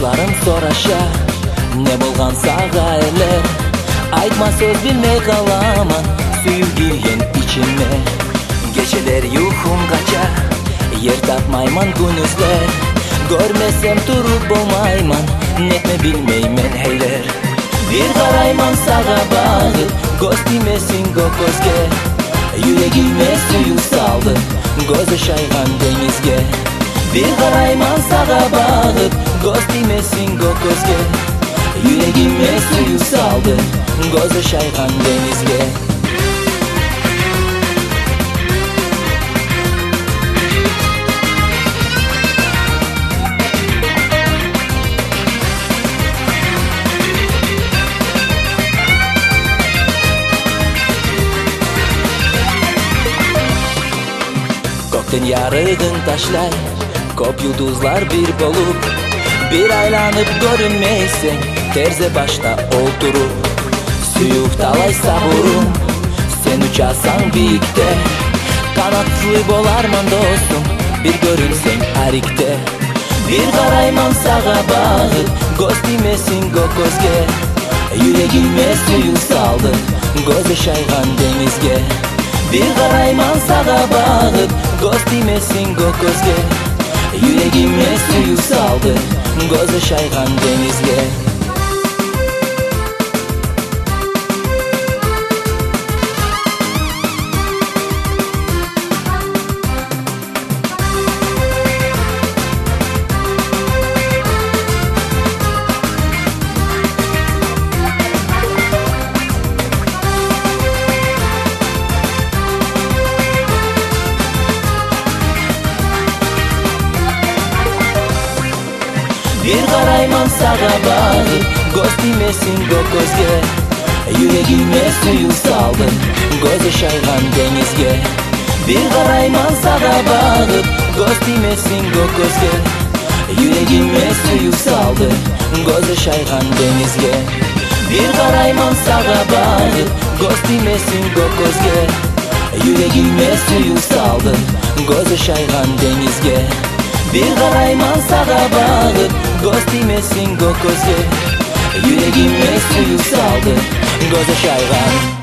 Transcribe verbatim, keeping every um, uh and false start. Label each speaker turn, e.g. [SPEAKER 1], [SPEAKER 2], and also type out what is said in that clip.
[SPEAKER 1] Достарым сораша, не болган сага эле. Айтма сөз билмей каламан, сүйүп кирген ичиме. Кечелер юхум кача, ер тапмайман күнүзлер. Көрмесем туруп болмайман, нетме билмеймен эйлер. Бир карайман сага багып, көз тимесин көкөзгө. Юрегиме сүйүү салды, көзү шайган деңизге. Бир карайман сага багып, көз тимесин көкөзгө. Юрегиме сүйүү салды, көзү шайган деңизге. Көктен ярыгын ташлай, көп юлдузлар бир болуп. Бир айланып көрүнмейсең, терзе башта олтуруп. Сүйүк талай сабурум, сен учасаң бийикте. Канаттуу боларман достум, бир көрүнсең арикте. Бир карайман сага багып, көз тимесин көкөзгө. Юрегиме сүйүү салды, көзү шайган деңизге. Бир карайман сага багып, көз тимесин көкөзгө. Юрегиме сүйүү салды, көзү шайган деңизге. Бир карайман сага багып, көз тимесин көкөзгө. Юрегиме сүйүү салды, көзү шайган деңизге. Бир карайман сага багып, көз тимесин көкөзгө. Юрегиме сүйүү салды, көзү шайган деңизге. Бир карайман сага багып, көз тимесин көкөзгө. Юрегиме сүйүү салды, көзү шайган деңизге. Бир карайман сага багып, көз тимесин көкөзгө. Юрегиме сүйүү салды, көзү шайган